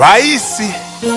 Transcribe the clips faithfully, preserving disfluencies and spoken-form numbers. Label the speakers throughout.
Speaker 1: Raisi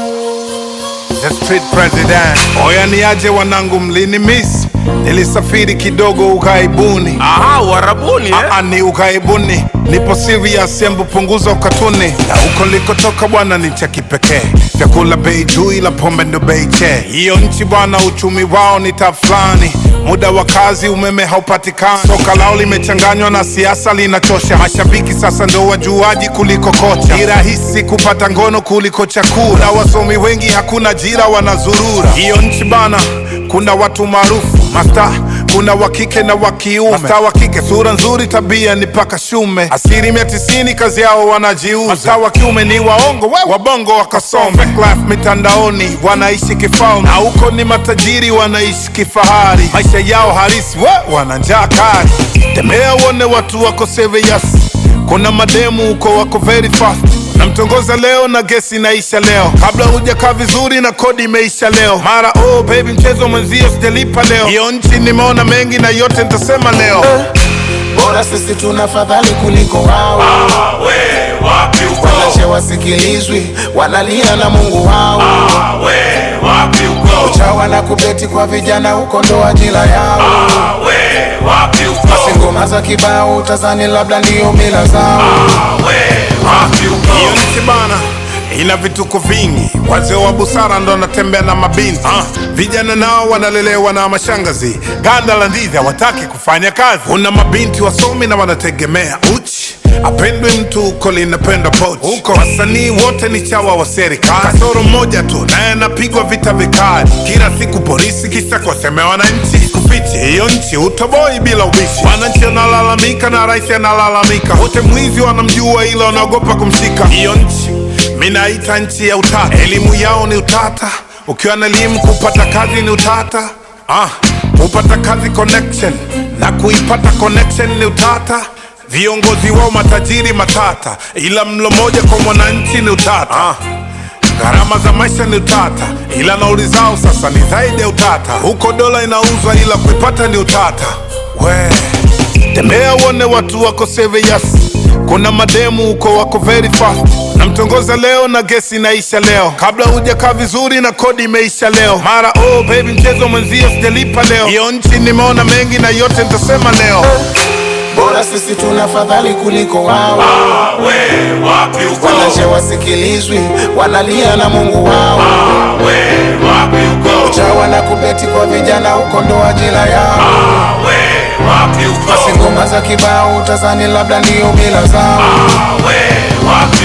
Speaker 1: The street president. Oya niaje wanangu mlini miss. Nilisafiri kidogo ukaibuni.
Speaker 2: Aha, Uarabuni eh?
Speaker 1: Aa, ni ukaibuni. Nipo serious embu punguza ukatuni. Na uko likotoka bwana ni cha kipekee. Vyakula bei juu ila pombe ndo bei che. Hiyo nchi bwana uchumi wao ni taflani. Muda wa kazi umeme haupatikani. Soka lao limechanganywa na siasa linachosha. Mashabiki sasa ndo wajuaji kuliko kocha. Ni rahisi kupata ngono kuliko chakula. Na wasomi wengi hakuna jira wanazurura. Hiyo nchi bana kuna watu maarufu masta, kuna wakike na wakiume. Masta wakike sura nzuri tabia ni paka shume. Asilimia tisini kazi yao wanajiuza. Masta wakiume ni waongo we wabongo wakasome. Fake life mitandaoni wanaishi kifalme. Na huko ni matajiri wanaishi kifahari. Maisha yao harisi we wana njaa kali. Tembea uone watu wako serious. Kuna mademu uko wako very fast. Na mtongoza leo na gesi naisha leo. Kabla hujakaa vizuri na kodi imeisha leo. Mara oh baby mchezo mwenzio sijalipa leo. Hiyo nchi nimeona mengi na yote nitasema leo.
Speaker 3: eh, Bora sisi tunafadhali kuliko wao.
Speaker 2: Ah, we, wapi uko?
Speaker 3: Wanache wasikilizwi, wanalia na Mungu wao.
Speaker 2: Ah, we, wapi uko?
Speaker 3: Uchawa na kubeti kwa vijana huko ndo ajira yao.
Speaker 2: Ah, we, wapi uko?
Speaker 3: Basi ngoma za kibao utazani labda ndio mila zao.
Speaker 2: Ah, we, wapi uko?
Speaker 1: Hiyo nchi bana ina vituko vingi. Wazee wa busara ndo wanatembea na mabinti. ah. Vijana nao wanalelewa na mashangazi. Ganda la ndizi hawataki kufanya kazi. Una mabinti wasomi na wanategemea uchi. Apendwe mtu uko linapenda pochi. Uko wasanii wote ni chawa wa serikali. Kasoro mmoja tu naye anapigwa vita vikali. Kila siku polisi kisa kuwasemea wananchi. Kufichi hiyo nchi utoboi bila ubishi. Wananchi wanalalamika na rais analalamika. Wote mwizi wanamjua ila wanaogopa kumshika. Hiyo nchi minaita nchi ya utata. Elimu yao ni utata. Ukiwa na elimu kupata kazi ni utata. ah, Kupata kazi connection na kuipata connection ni utata. Viongozi wao matajiri matata. Ila mlo moja kwa mwananchi ni utata. ah. Gharama za maisha ni utata. Ila nauli zao sasa ni zaidi ya utata. Huko dola inauzwa ila kuipata ni utata. We tembea uone watu wako serious. Kuna mademu huko wako very fast. Na mtongoza leo na gesi naisha leo. Kabla hujakaa vizuri na kodi imeisha leo. Mara oh baby mchezo mwenzio sijalipa leo. Hiyo nchi nimeona mengi na yote nitasema leo.
Speaker 3: Bora sisi tunafadhali kuliko wao.
Speaker 2: Ah, we, wapi uko?
Speaker 3: Wanache wasikilizwi, wanalia na Mungu wao.
Speaker 2: Ah, we, wapi uko?
Speaker 3: Uchawa na kubeti kwa vijana huko ndo ajira yao.
Speaker 2: Ah, we, wapi uko?
Speaker 3: Basi ngoma za kibao utazani labda ndio mila zao.
Speaker 2: Ah, we, wapi